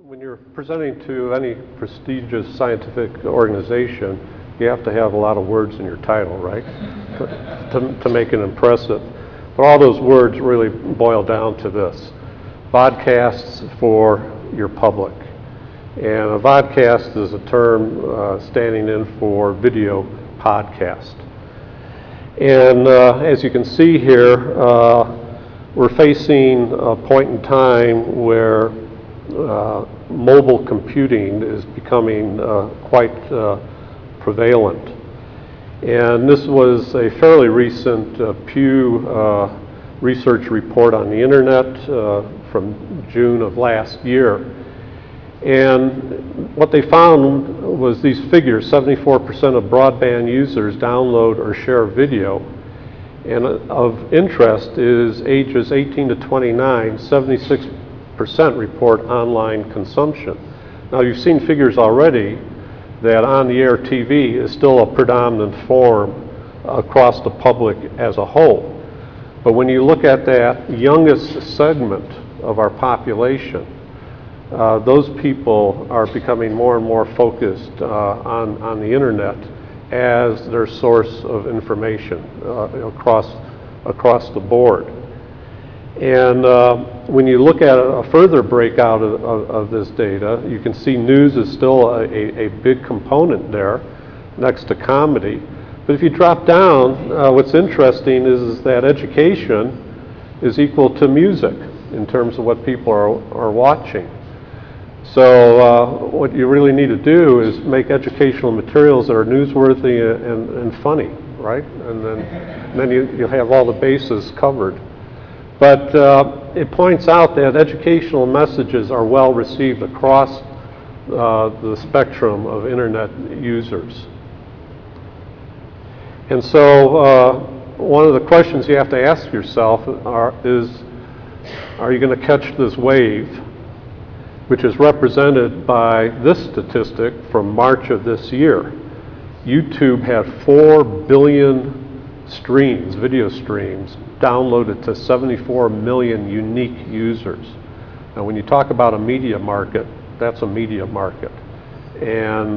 When you're presenting to any prestigious scientific organization, you have to have a lot of words in your title, right? to make it impressive. But all those words really boil down to this: vodcasts for your public. And a vodcast is a term standing in for video podcast. And as you can see here, we're facing a point in time where mobile computing is becoming quite prevalent. And this was a fairly recent Pew Research report on the internet from June of last year. And what they found was these figures: 74% of broadband users download or share video. And of interest is ages 18 to 29, 76% report online consumption. Now, you've seen figures already that on-the-air TV is still a predominant form across the public as a whole. But when you look at that youngest segment of our population, those people are becoming more and more focused on the internet as their source of information across the board. And when you look at a further breakout of this data, you can see news is still a big component there, next to comedy. But if you drop down, what's interesting is that education is equal to music in terms of what people are watching. So what you really need to do is make educational materials that are newsworthy and funny, right? And then you'll have all the bases covered. But it points out that educational messages are well received across the spectrum of internet users. And so one of the questions you have to ask yourself is, are you going to catch this wave, which is represented by this statistic from March of this year? YouTube had 4 billion streams, video streams, downloaded to 74 million unique users. Now, when you talk about a media market, that's a media market. And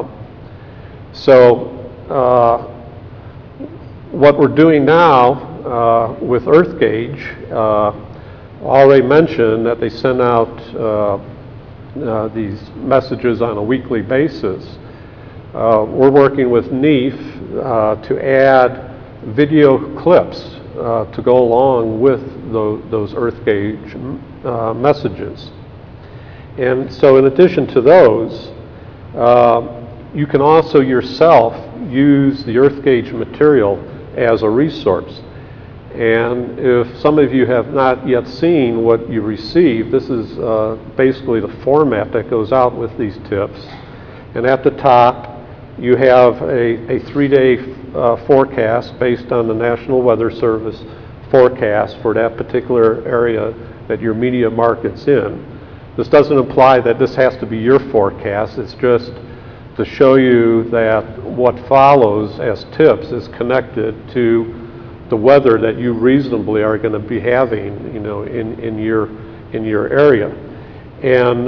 what we're doing now with EarthGauge, already mentioned that they send out these messages on a weekly basis. We're working with NEAF to add video clips to go along with those EarthGauge messages. And so in addition to those, you can also yourself use the EarthGauge material as a resource. And if some of you have not yet seen what you received, this is basically the format that goes out with these tips. And at the top, you have a 3-day forecast based on the National Weather Service forecast for that particular area that your media market's in. This doesn't imply that this has to be your forecast. It's just to show you that what follows as tips is connected to the weather that you reasonably are going to be having, you know, in your area. And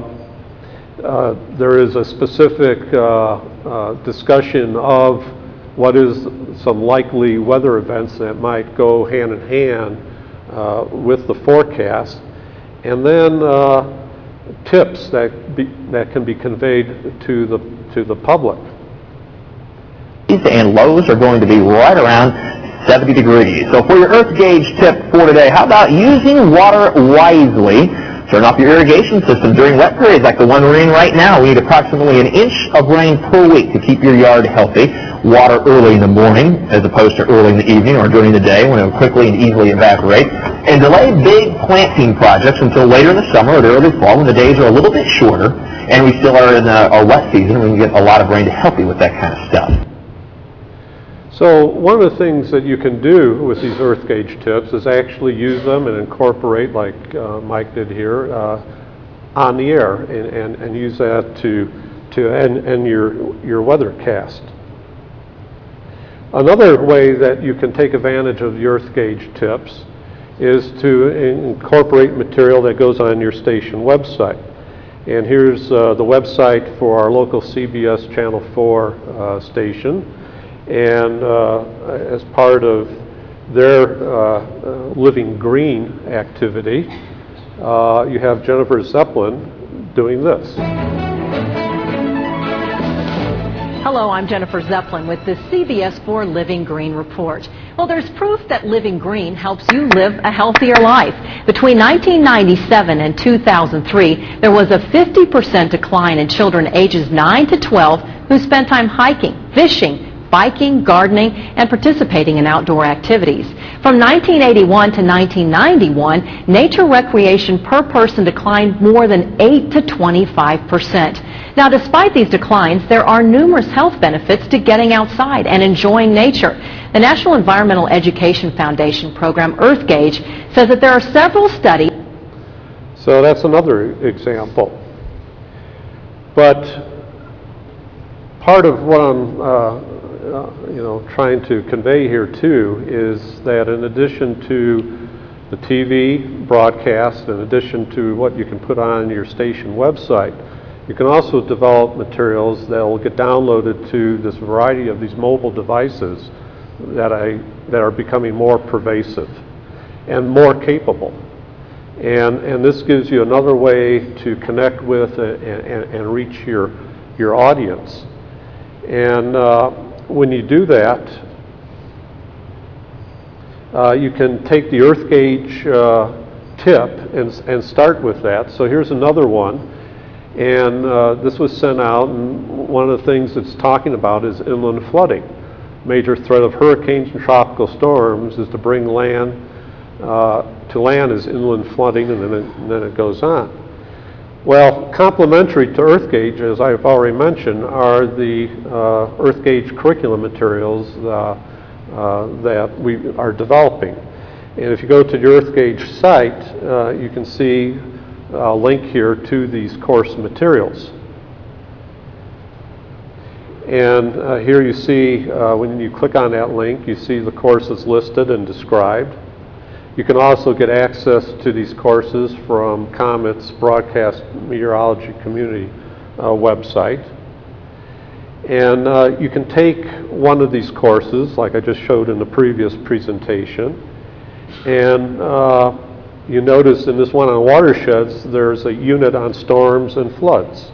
there is a specific discussion of what is some likely weather events that might go hand in hand with the forecast, and then tips that can be conveyed to the public. And lows are going to be right around 70 degrees. So for your EarthGauge tip for today, how about using water wisely? Turn off your irrigation system during wet periods like the one we're in right now. We need approximately 1 inch of rain per week to keep your yard healthy. Water early in the morning as opposed to early in the evening or during the day when it will quickly and easily evaporate. And delay big planting projects until later in the summer or the early fall when the days are a little bit shorter and we still are in our wet season when you get a lot of rain to help you with that kind of stuff. So one of the things that you can do with these EarthGauge tips is actually use them and incorporate, like Mike did here, on the air, and use that to end your weathercast. Another way that you can take advantage of the EarthGauge tips is to incorporate material that goes on your station website. And here's the website for our local CBS Channel 4 station. And as part of their Living Green activity, you have Jennifer Zeppelin doing this. Hello, I'm Jennifer Zeppelin with the CBS 4 Living Green Report. Well, there's proof that living green helps you live a healthier life. Between 1997 and 2003, there was a 50% decline in children ages 9 to 12 who spent time hiking, fishing, biking, gardening, and participating in outdoor activities. From 1981 to 1991, nature recreation per person declined more than 8 to 25%. Now, despite these declines, there are numerous health benefits to getting outside and enjoying nature. The National Environmental Education Foundation program, EarthGauge, says that there are several studies. So that's another example. But part of what I'm trying to convey here too is that in addition to the TV broadcast, in addition to what you can put on your station website, you can also develop materials that will get downloaded to this variety of these mobile devices that are becoming more pervasive and more capable. And this gives you another way to connect with and reach your audience. And when you do that, you can take the EarthGauge tip and start with that. So here's another one. And this was sent out, and one of the things it's talking about is inland flooding. Major threat of hurricanes and tropical storms is to bring land to land is inland flooding, and then it goes on. Well, complementary to EarthGauge, as I've already mentioned, are the EarthGauge curriculum materials that we are developing. And if you go to the EarthGauge site, you can see a link here to these course materials. And here you see, when you click on that link, you see the courses listed and described. You can also get access to these courses from COMET's Broadcast Meteorology Community website. And you can take one of these courses, like I just showed in the previous presentation, and you notice in this one on watersheds, there's a unit on storms and floods.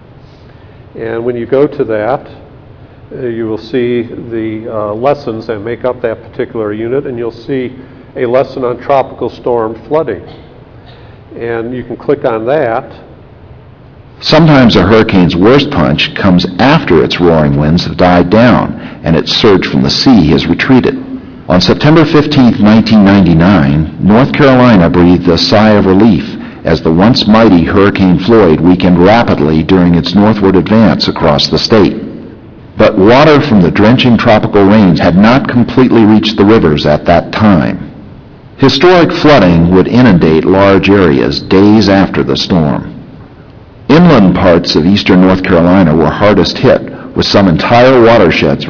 And when you go to that, you will see the lessons that make up that particular unit, and you'll see a lesson on tropical storm flooding. And you can click on that. Sometimes a hurricane's worst punch comes after its roaring winds have died down and its surge from the sea has retreated. On September 15, 1999, North Carolina breathed a sigh of relief as the once mighty Hurricane Floyd weakened rapidly during its northward advance across the state. But water from the drenching tropical rains had not completely reached the rivers at that time. Historic flooding would inundate large areas days after the storm. Inland parts of eastern North Carolina were hardest hit, with some entire watersheds.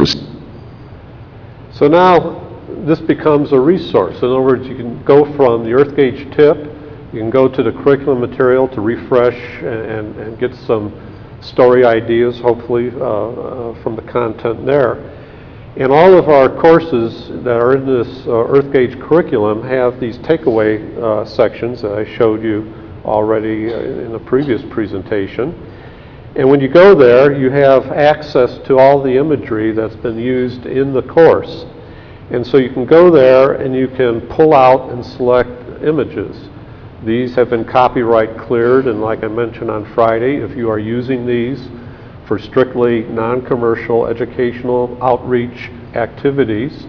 So now this becomes a resource. In other words, you can go from the EarthGauge tip, you can go to the curriculum material to refresh and get some story ideas, hopefully, from the content there. And all of our courses that are in this EarthGauge curriculum have these takeaway sections that I showed you already in the previous presentation. And when you go there, you have access to all the imagery that's been used in the course. And so you can go there and you can pull out and select images. These have been copyright cleared, and like I mentioned on Friday, if you are using these for strictly non-commercial educational outreach activities,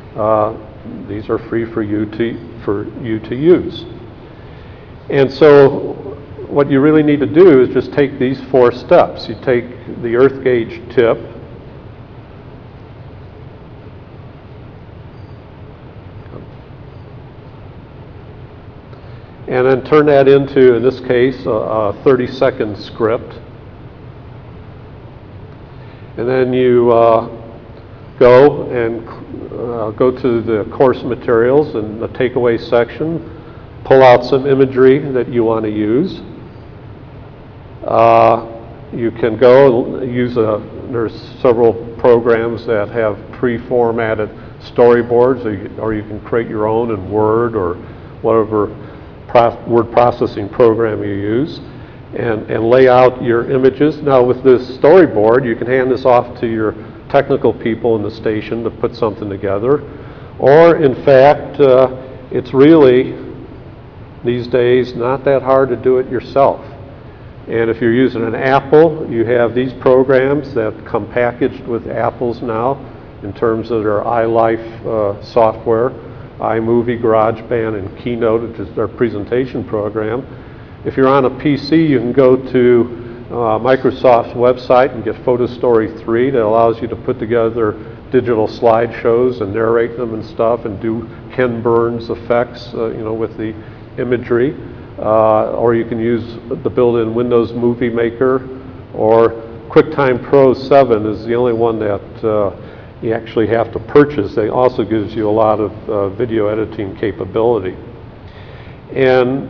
these are free for you to use. And so what you really need to do is just take these 4 steps. You take the EarthGauge tip, and then turn that into, in this case, a 30-second script. And then you go to the course materials and the takeaway section, pull out some imagery that you want to use. You can go use there's several programs that have pre-formatted storyboards, or you can create your own in Word or whatever word processing program you use, and lay out your images. Now with this storyboard, you can hand this off to your technical people in the station to put something together. Or in fact, it's really, these days, not that hard to do it yourself. And if you're using an Apple, you have these programs that come packaged with Apples now in terms of their iLife software, iMovie, GarageBand, and Keynote, which is their presentation program. If you're on a PC, you can go to Microsoft's website and get PhotoStory 3 that allows you to put together digital slideshows and narrate them and stuff, and do Ken Burns effects, with the imagery. Or you can use the built-in Windows Movie Maker, or QuickTime Pro 7 is the only one that you actually have to purchase. It also gives you a lot of video editing capability. And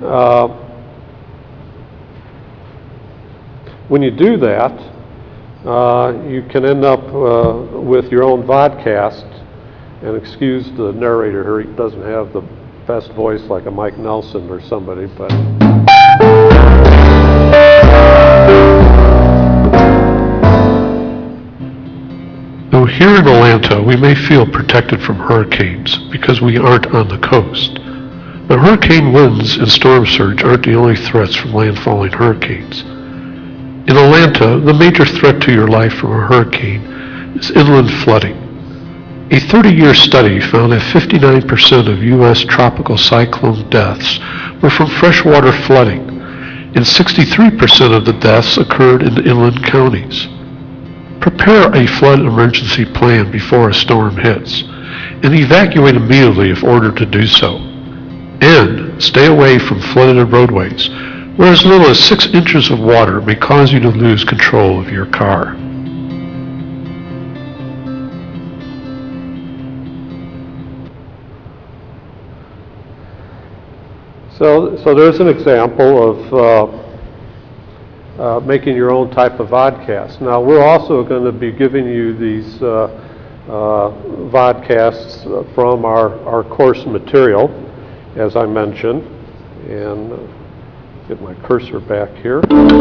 when you do that, you can end up with your own vodcast. And excuse the narrator here, he doesn't have the best voice like a Mike Nelson or somebody, but now here in Atlanta, we may feel protected from hurricanes because we aren't on the coast. But hurricane winds and storm surge aren't the only threats from landfalling hurricanes. In Atlanta, the major threat to your life from a hurricane is inland flooding. A 30-year study found that 59% of U.S. tropical cyclone deaths were from freshwater flooding, and 63% of the deaths occurred in inland counties. Prepare a flood emergency plan before a storm hits, and evacuate immediately if ordered to do so. And stay away from flooded roadways, where as little as 6 inches of water may cause you to lose control of your car. So there's an example of making your own type of vodcast. Now we're also going to be giving you these vodcasts from our course material, as I mentioned. And get my cursor back here.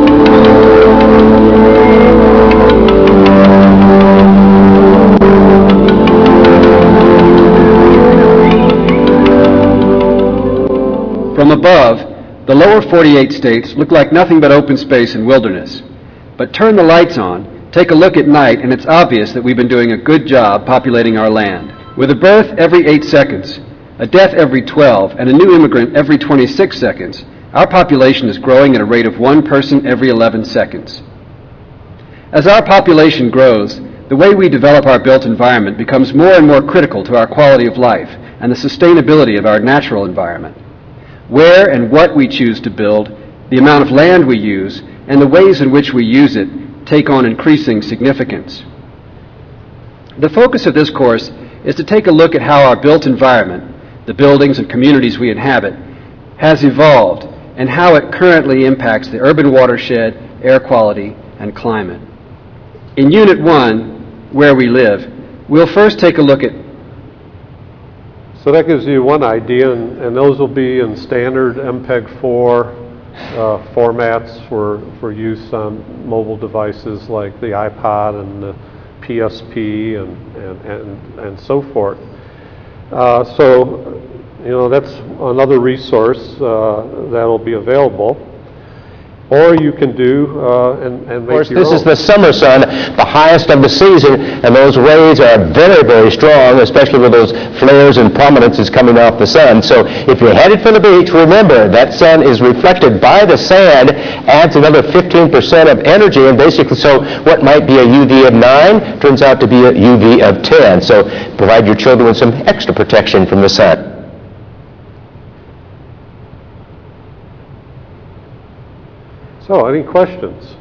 From above, the lower 48 states look like nothing but open space and wilderness. But turn the lights on, take a look at night, and it's obvious that we've been doing a good job populating our land. With a birth every 8 seconds, a death every 12, and a new immigrant every 26 seconds, our population is growing at a rate of 1 person every 11 seconds. As our population grows, the way we develop our built environment becomes more and more critical to our quality of life and the sustainability of our natural environment. Where and what we choose to build, the amount of land we use, and the ways in which we use it take on increasing significance. The focus of this course is to take a look at how our built environment, the buildings and communities we inhabit, has evolved and how it currently impacts the urban watershed, air quality, and climate. In Unit 1, Where We Live, we'll first take a look at. So that gives you one idea, and those will be in standard MPEG-4 formats for use on mobile devices like the iPod and the PSP and so forth. So, that's another resource that'll be available. Or you can do and make your own. Of course, this is the summer sun, the highest of the season, and those rays are very, very strong, especially with those flares and prominences coming off the sun. So if you're headed for the beach, remember that sun is reflected by the sand, adds another 15% of energy, and basically, so what might be a UV of 9 turns out to be a UV of 10. So provide your children with some extra protection from the sun. So, any questions?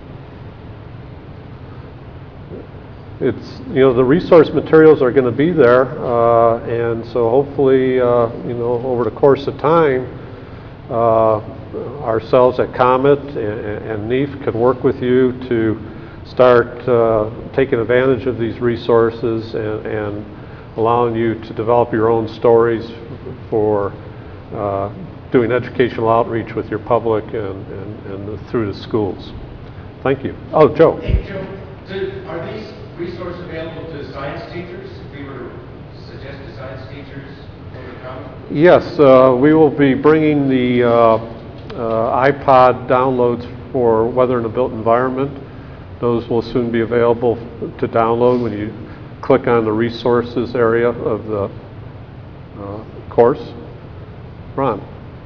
It's, the resource materials are going to be there, and so hopefully, over the course of time, ourselves at Comet and NEAF can work with you to start taking advantage of these resources and allowing you to develop your own stories for doing educational outreach with your public and through the schools. Thank you. Oh, Joe. Hey, Joe, are these resources available to science teachers? If we were to suggest to science teachers over the Comet? Yes, we will be bringing the iPod downloads for Weather in a Built Environment. Those will soon be available to download when you click on the resources area of the course. Ron.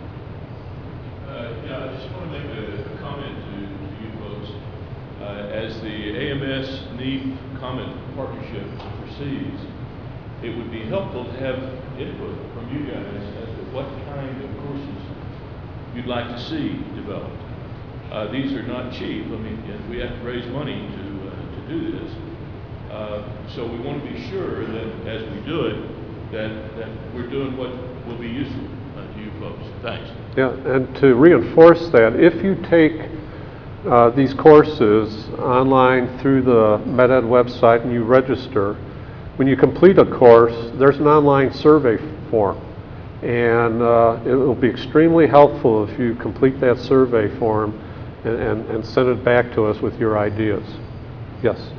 Yeah, I just want to make a comment to you folks. As the AMS NEAF Comet partnership proceeds, it would be helpful to have input from you guys as to what kind of courses you'd like to see developed. These are not cheap. I mean, we have to raise money to do this. So we want to be sure that as we do it, that we're doing what will be useful to you folks. Thanks. Yeah, and to reinforce that, if you take these courses online through the MedEd website and you register, when you complete a course, there's an online survey form. And it will be extremely helpful if you complete that survey form and send it back to us with your ideas. Yes?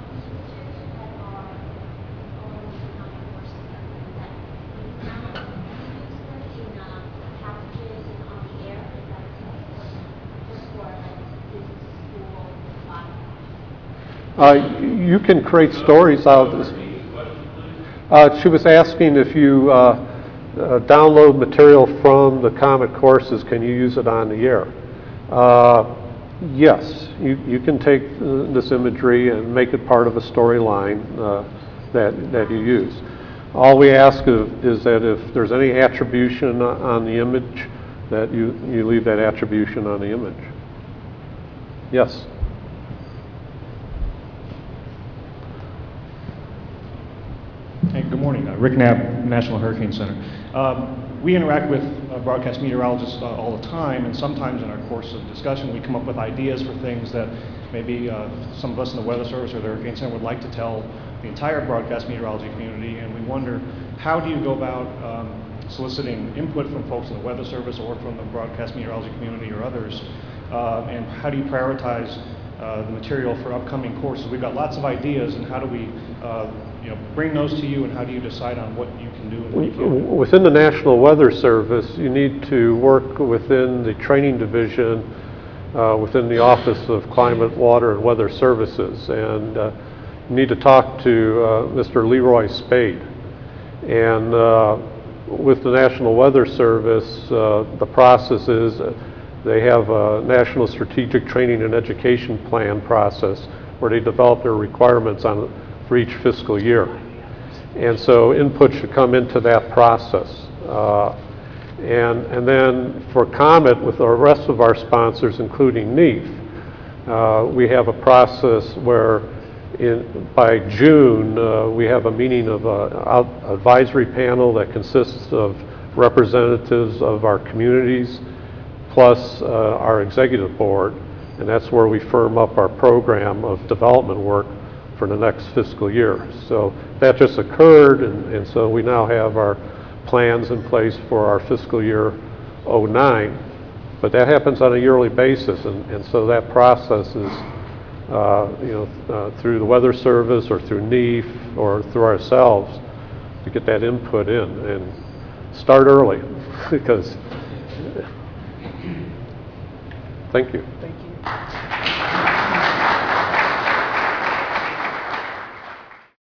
You can create stories out of this. She was asking if you download material from the Comet courses, can you use it on the air? Yes, you can take this imagery and make it part of a storyline that you use. All we ask is that if there's any attribution on the image, that you leave that attribution on the image. Yes? Hey, good morning. Rick Knapp, National Hurricane Center. We interact with broadcast meteorologists all the time, and sometimes in our course of discussion we come up with ideas for things that maybe some of us in the Weather Service or the Hurricane Center would like to tell the entire broadcast meteorology community, and we wonder, how do you go about soliciting input from folks in the Weather Service or from the broadcast meteorology community or others, and how do you prioritize the material for upcoming courses? We've got lots of ideas, and how do we bring those to you, and how do you decide on what you can do and what you can't do? Within the National Weather Service, you need to work within the training division within the Office of Climate, Water, and Weather Services, and you need to talk to Mr. Leroy Spade. And with the National Weather Service, the process is they have a National Strategic Training and Education Plan process where they develop their requirements for each fiscal year. And so input should come into that process. And then for Comet, with the rest of our sponsors, including NEAF, we have a process where by June, we have a meeting of an advisory panel that consists of representatives of our communities, plus our executive board, and that's where we firm up our program of development work for the next fiscal year. So that just occurred, and so we now have our plans in place for our fiscal year 09, but that happens on a yearly basis, and so that process is through the Weather Service or through NEAF or through ourselves to get that input in and start early because thank you. Thank you.